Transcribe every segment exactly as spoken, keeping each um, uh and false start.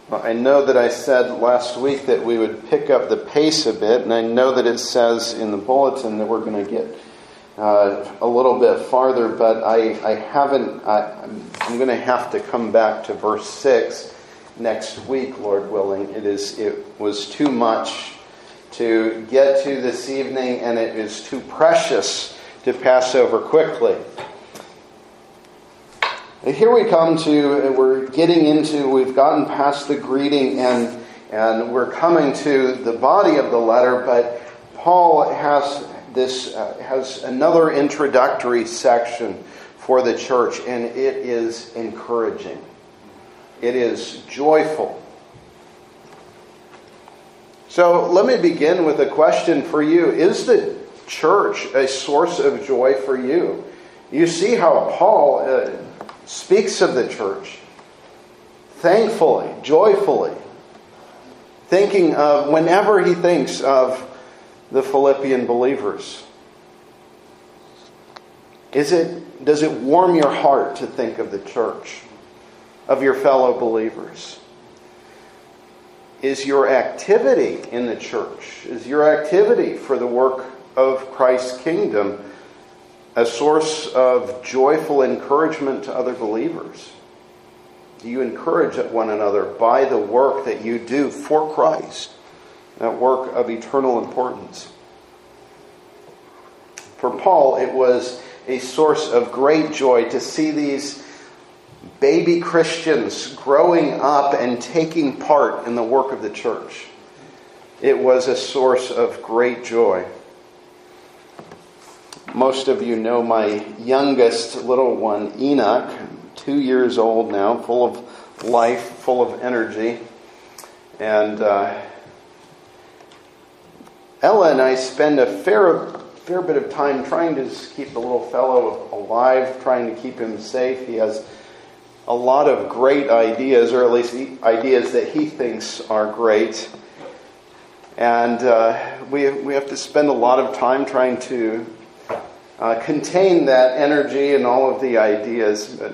Well, I know that I said last week that we would pick up the pace a bit, and I know that it says in the bulletin that we're going to get uh, a little bit farther, but I, I haven't, I, I'm going to have to come back to verse six next week, Lord willing. It is, it was too much to get to this evening, and it is too precious to pass over quickly. And here we come to, we're getting into, we've gotten past the greeting and and we're coming to the body of the letter, but Paul has this, uh, has another introductory section for the church, and it is encouraging. It is joyful. So let me begin with a question for you. Is the church a source of joy for you? You see how Paul uh, speaks of the church thankfully, joyfully, thinking of, whenever he thinks of the Philippian believers. Is it, does it warm your heart to think of the church, of your fellow believers? Is your activity in the church, is your activity for the work of Christ's kingdom a source of joyful encouragement to other believers? Do you encourage one another by the work that you do for Christ, that work of eternal importance? For Paul, it was a source of great joy to see these baby Christians growing up and taking part in the work of the church. It was a source of great joy. Most of you know my youngest little one, Enoch, two years old now, full of life, full of energy. And uh, Ella and I spend a fair, fair bit of time trying to just keep the little fellow alive, trying to keep him safe. He has a lot of great ideas, or at least ideas that he thinks are great. And uh, we we have to spend a lot of time trying to Uh, contain that energy and all of the ideas. But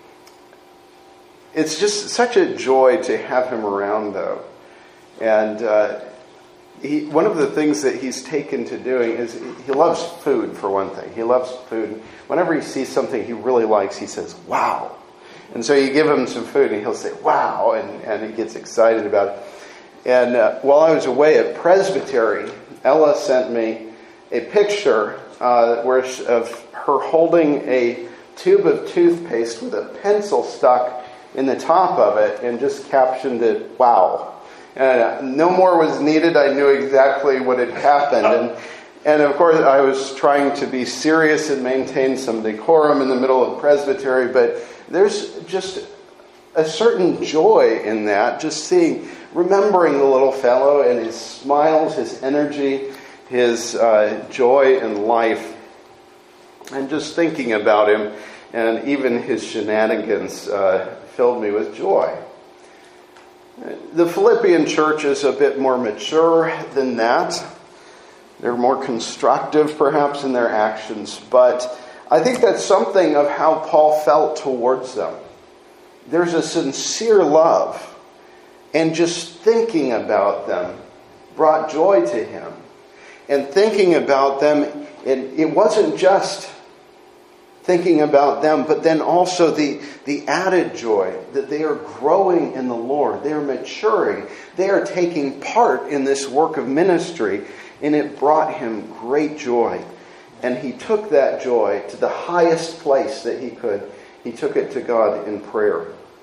it's just such a joy to have him around, though. And uh, he, one of the things that he's taken to doing is he loves food, for one thing. He loves food. Whenever he sees something he really likes, he says, wow. And so you give him some food and he'll say, wow, and, and he gets excited about it. And uh, while I was away at Presbytery, Ella sent me a picture Uh, where of her holding a tube of toothpaste with a pencil stuck in the top of it, and just captioned it, wow. And uh, no more was needed. I knew exactly what had happened. And, and of course, I was trying to be serious and maintain some decorum in the middle of Presbytery, but there's just a certain joy in that, just seeing, remembering the little fellow and his smiles, his energy, his uh, joy in life, and just thinking about him, and even his shenanigans uh, filled me with joy. The Philippian church is a bit more mature than that. They're more constructive, perhaps, in their actions, but I think that's something of how Paul felt towards them. There's a sincere love, and just thinking about them brought joy to him. And thinking about them, it, it wasn't just thinking about them, but then also the, the added joy that they are growing in the Lord. They are maturing. They are taking part in this work of ministry, and it brought him great joy. And he took that joy to the highest place that he could. He took it to God in prayer.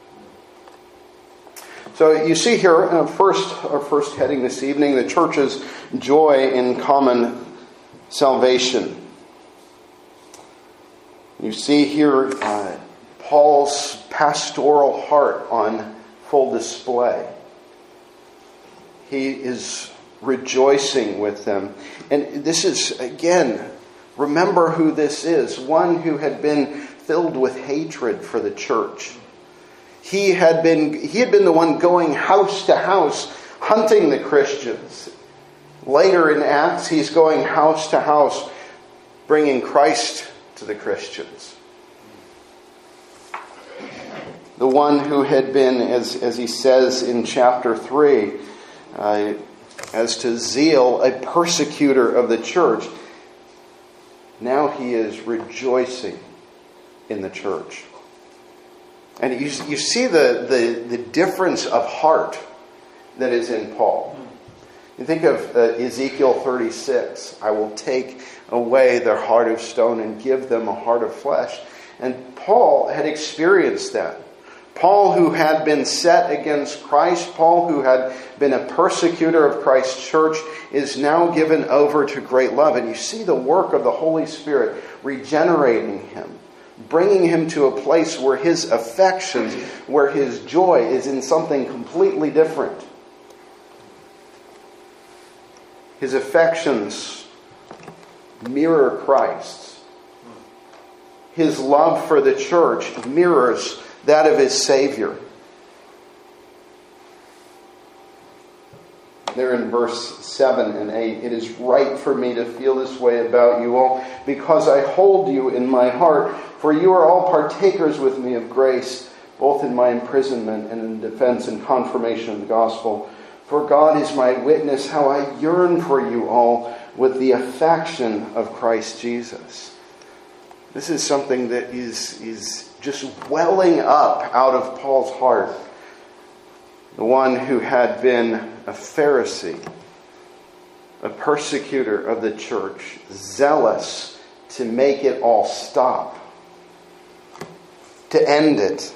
So you see here, uh, first, our first heading this evening, the church's joy in common salvation. You see here uh, Paul's pastoral heart on full display. He is rejoicing with them. And this is, again, remember who this is. One who had been filled with hatred for the church. He had been he had been the one going house to house, hunting the Christians. Later in Acts, he's going house to house, bringing Christ to the Christians. The one who had been, as, as he says in chapter three, uh, as to zeal, a persecutor of the church. Now he is rejoicing in the church. And you, you see the, the, the difference of heart that is in Paul. You think of uh, Ezekiel thirty-six. I will take away their heart of stone and give them a heart of flesh. And Paul had experienced that. Paul, who had been set against Christ, Paul, who had been a persecutor of Christ's church, is now given over to great love. And you see the work of the Holy Spirit regenerating him, bringing him to a place where his affections, where his joy is in something completely different. His affections mirror Christ's. His love for the church mirrors that of his Savior. There in verse seven and eight, it is right for me to feel this way about you all, because I hold you in my heart, for you are all partakers with me of grace, both in my imprisonment and in defense and confirmation of the gospel. For God is my witness how I yearn for you all with the affection of Christ Jesus. This is something that is, is just welling up out of Paul's heart. The one who had been a Pharisee, a persecutor of the church, zealous to make it all stop, to end it.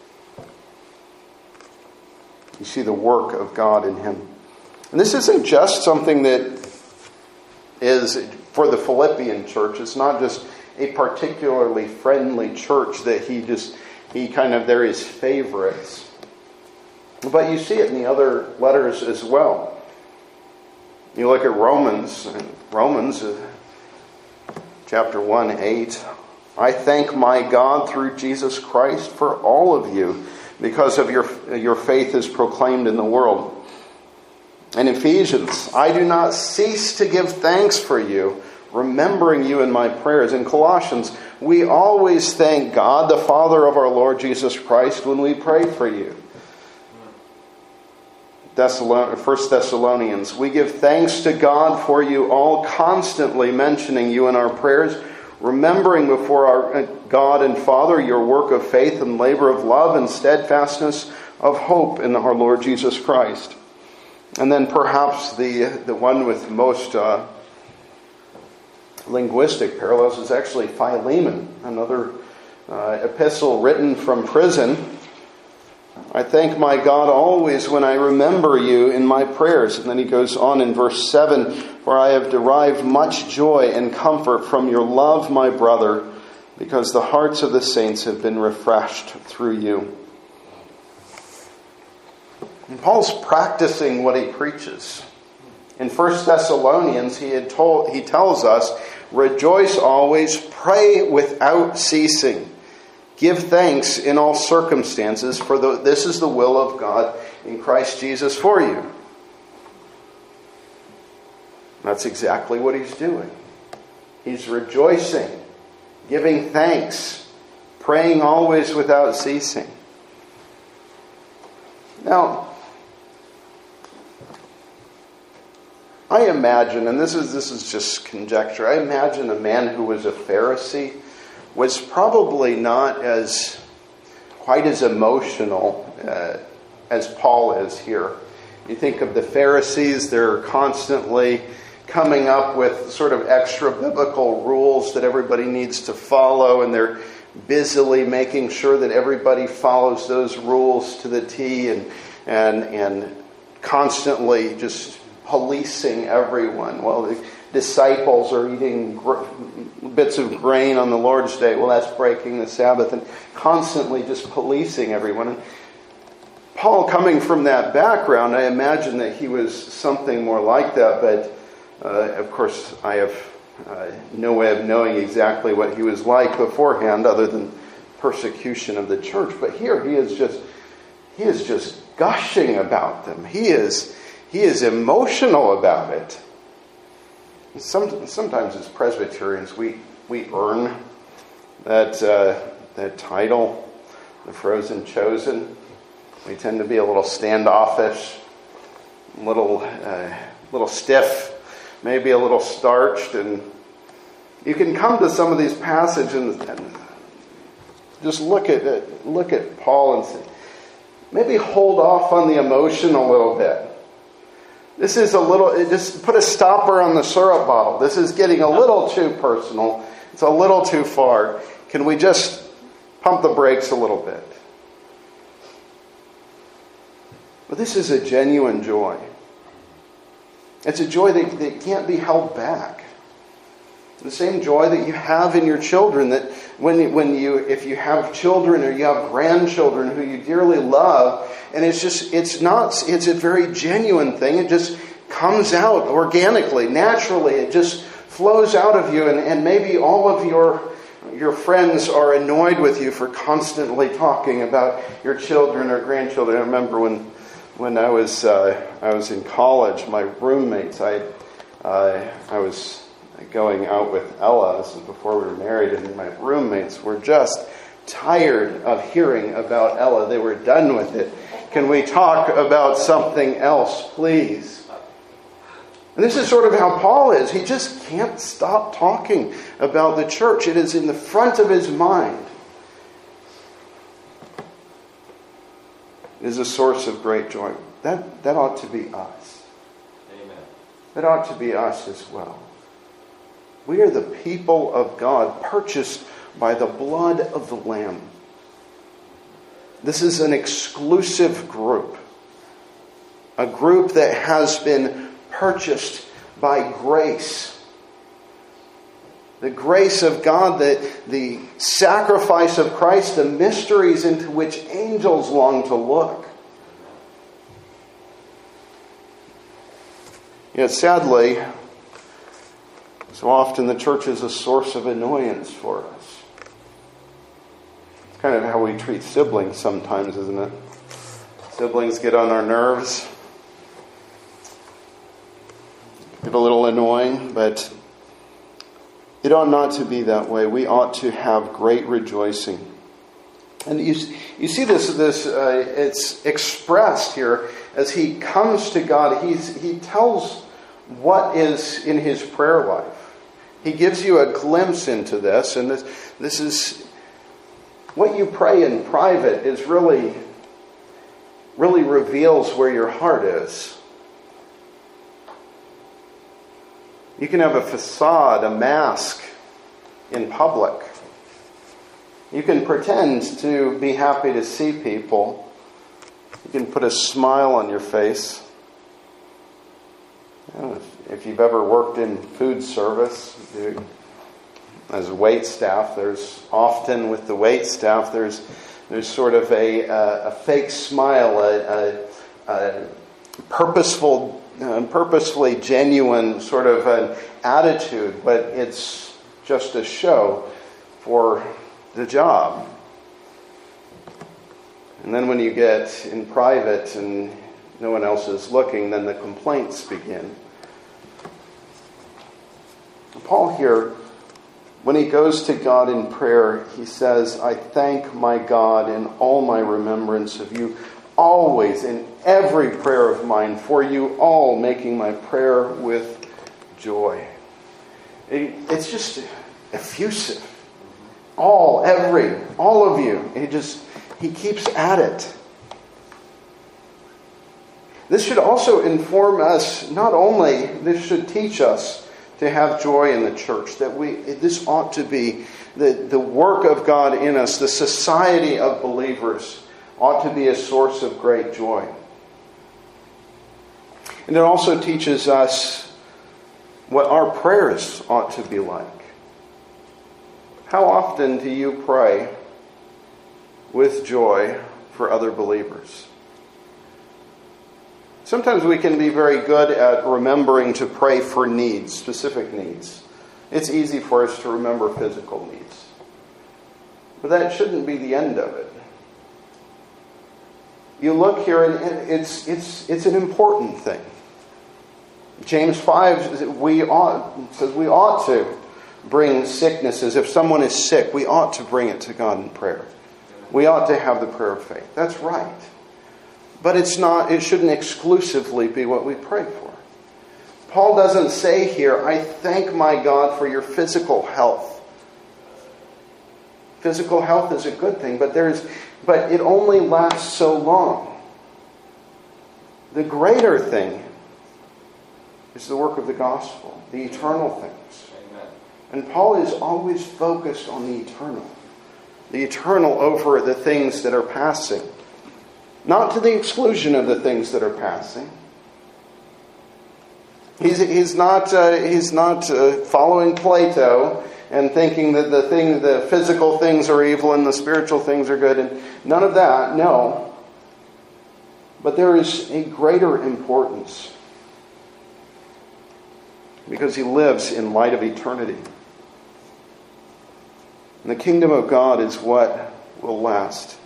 You see the work of God in him. And this isn't just something that is for the Philippian church. It's not just a particularly friendly church that he just, he kind of, they're his favorites. But you see it in the other letters as well. You look at Romans, Romans uh, chapter one, eight. I thank my God through Jesus Christ for all of you, because of your, your faith is proclaimed in the world. In Ephesians, I do not cease to give thanks for you, remembering you in my prayers. In Colossians, we always thank God, the Father of our Lord Jesus Christ, when we pray for you. First Thessalonians, we give thanks to God for you all, constantly mentioning you in our prayers, remembering before our God and Father your work of faith and labor of love and steadfastness of hope in our Lord Jesus Christ. And then perhaps the, the one with most uh, linguistic parallels is actually Philemon, another uh, epistle written from prison. I thank my God always when I remember you in my prayers. And then he goes on in verse seven, for I have derived much joy and comfort from your love, my brother, because the hearts of the saints have been refreshed through you. And Paul's practicing what he preaches. In First Thessalonians, he had told, he tells us, rejoice always, pray without ceasing. Give thanks in all circumstances, for the, this is the will of God in Christ Jesus for you. That's exactly what he's doing. He's rejoicing, giving thanks, praying always without ceasing. Now, I imagine, and this is this is just conjecture, I imagine a man who was a Pharisee was probably not as quite as emotional uh, as Paul is here. You think of the Pharisees, they're constantly coming up with sort of extra biblical rules that everybody needs to follow, and they're busily making sure that everybody follows those rules to the T, and and and constantly just policing everyone. Well, the disciples are eating gr- bits of grain on the Lord's Day. Well, that's breaking the Sabbath, and constantly just policing everyone. And Paul, coming from that background, I imagine that he was something more like that, but uh, of course I have uh, no way of knowing exactly what he was like beforehand other than persecution of the church. But here he is just he is just gushing about them. He is he is emotional about it. Some, sometimes as Presbyterians we we earn that uh, that title. the frozen chosen. We tend to be a little standoffish, a little, uh, little stiff, maybe a little starched. And you can come to some of these passages and, and just look at it, look at Paul and say, maybe hold off on the emotion a little bit. This is a little, just put a stopper on the syrup bottle. This is getting a little too personal. It's a little too far. Can we just pump the brakes a little bit? But this is a genuine joy. It's a joy that, that can't be held back. The same joy that you have in your children, that when, when you, if you have children or you have grandchildren who you dearly love, and it's just, it's not, it's a very genuine thing. It just comes out organically, naturally. It just flows out of you, and, and maybe all of your, your friends are annoyed with you for constantly talking about your children or grandchildren. I remember when, when I was, uh, I was in college, my roommates, I, uh, I was going out with Ella. This was before we were married, and my roommates were just tired of hearing about Ella. They were done with it. Can we talk about something else, please? And this is sort of how Paul is. He just can't stop talking about the church. It is in the front of his mind. It is a source of great joy. That, that ought to be us. Amen. That ought to be us as well. We are the people of God, purchased by the blood of the Lamb. This is an exclusive group. A group that has been purchased by grace. The grace of God, the, the sacrifice of Christ, the mysteries into which angels long to look. Yet sadly, so often the church is a source of annoyance for us. It's kind of how we treat siblings sometimes, isn't it? Siblings get on our nerves. Get a little annoying, but it ought not to be that way. We ought to have great rejoicing. And you, you see this, this uh, it's expressed here as he comes to God. He's, he tells what is in his prayer life. He gives you a glimpse into this, and this, this is what you pray in private is really, really reveals where your heart is. You can have a facade, a mask in public. You can pretend to be happy to see people. You can put a smile on your face. If you've ever worked in food service, as wait staff, there's often with the wait staff, there's there's sort of a a, a fake smile, a, a, a purposeful, uh, purposefully genuine sort of an attitude, but it's just a show for the job. And then when you get in private and no one else is looking, then the complaints begin. Paul here, when he goes to God in prayer, he says, I thank my God in all my remembrance of you, always in every prayer of mine, for you all, making my prayer with joy. It, it's just effusive. All, every, all of you. He just, he keeps at it. This should also inform us, not only, this should teach us to have joy in the church, that we this ought to be the, the work of God in us, the society of believers ought to be a source of great joy. And it also teaches us what our prayers ought to be like. How often do you pray with joy for other believers? Sometimes we can be very good at remembering to pray for needs, specific needs. It's easy for us to remember physical needs. But that shouldn't be the end of it. You look here and it's it's it's an important thing. James five we ought says we ought to bring sicknesses. If someone is sick, we ought to bring it to God in prayer. we ought to have the prayer of faith. That's right. But it's not, it shouldn't exclusively be what we pray for. Paul doesn't say here, I thank my God for your physical health. Physical health is a good thing, but there's but it only lasts so long. The greater thing is the work of the gospel, the eternal things. Amen. And Paul is always focused on the eternal. The eternal over the things that are passing. Not to the exclusion of the things that are passing. He's, he's not, uh, he's not uh, following Plato and thinking that the thing, the physical things are evil and the spiritual things are good. And none of that, no. But there is a greater importance. Because he lives in light of eternity. And the kingdom of God is what will last.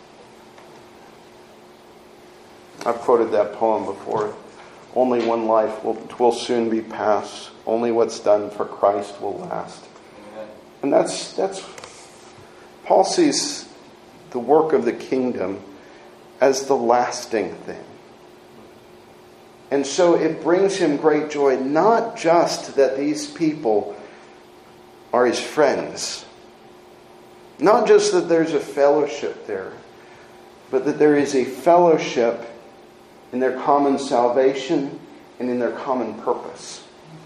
I've quoted that poem before. Only one life will, will soon be past. Only what's done for Christ will last. Amen. And that's that's Paul sees the work of the kingdom as the lasting thing. And so it brings him great joy, not just that these people are his friends. Not just that there's a fellowship there, but that there is a fellowship in their common salvation and in their common purpose.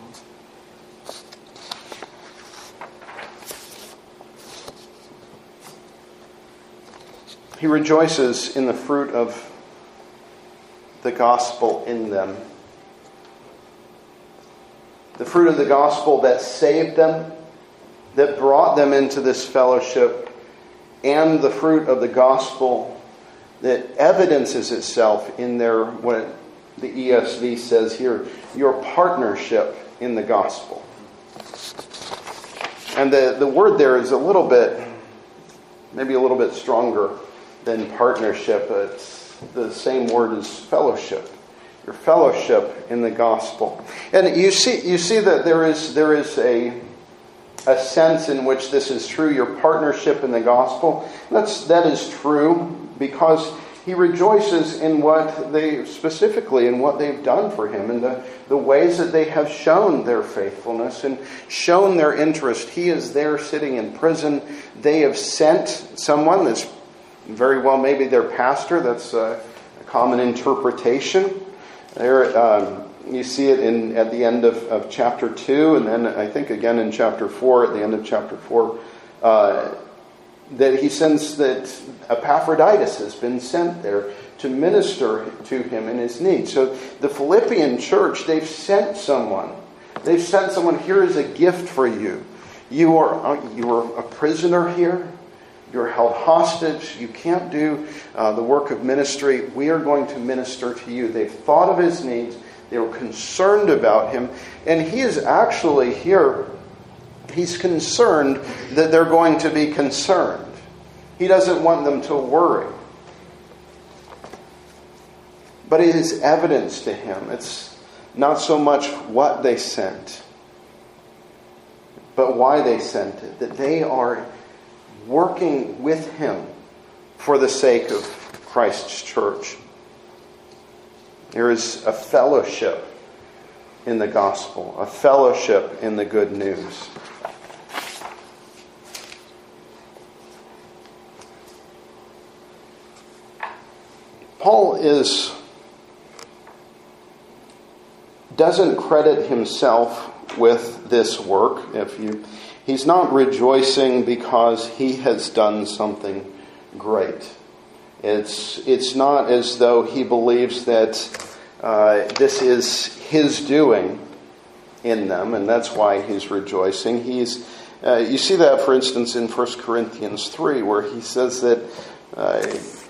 He rejoices in the fruit of the gospel in them. The fruit of the gospel that saved them, that brought them into this fellowship, and the fruit of the gospel that evidences itself in their, what the E S V says here, your partnership in the gospel. And the, the word there is a little bit, maybe a little bit stronger than partnership. It's the same word as fellowship. Your fellowship in the gospel. And you see you see that there is there is a a sense in which this is true, your partnership in the gospel. That's that is true because he rejoices in what they, specifically in what they've done for him, and the, the ways that they have shown their faithfulness and shown their interest. He is there sitting in prison. They have sent someone that's very well maybe their pastor. That's a, a common interpretation. There, um, you see it in at the end of, of chapter two, and then I think again in chapter four, at the end of chapter four, uh, that he sends that Epaphroditus has been sent there to minister to him in his need. So the Philippian church, they've sent someone. They've sent someone, here is a gift for you. You are you are a prisoner here. You're held hostage. You can't do uh, the work of ministry. We are going to minister to you. They've thought of his needs. They were concerned about him. And he is actually here, he's concerned that they're going to be concerned. He doesn't want them to worry. But it is evidence to him. It's not so much what they sent, but why they sent it. That they are working with him for the sake of Christ's church. There is a fellowship in the gospel, a fellowship in the good news. Paul is doesn't credit himself with this work. If you, he's not rejoicing because he has done something great. It's it's not as though he believes that uh, this is his doing in them, and that's why he's rejoicing. He's uh, you see that, for instance, in First Corinthians three, where he says that uh,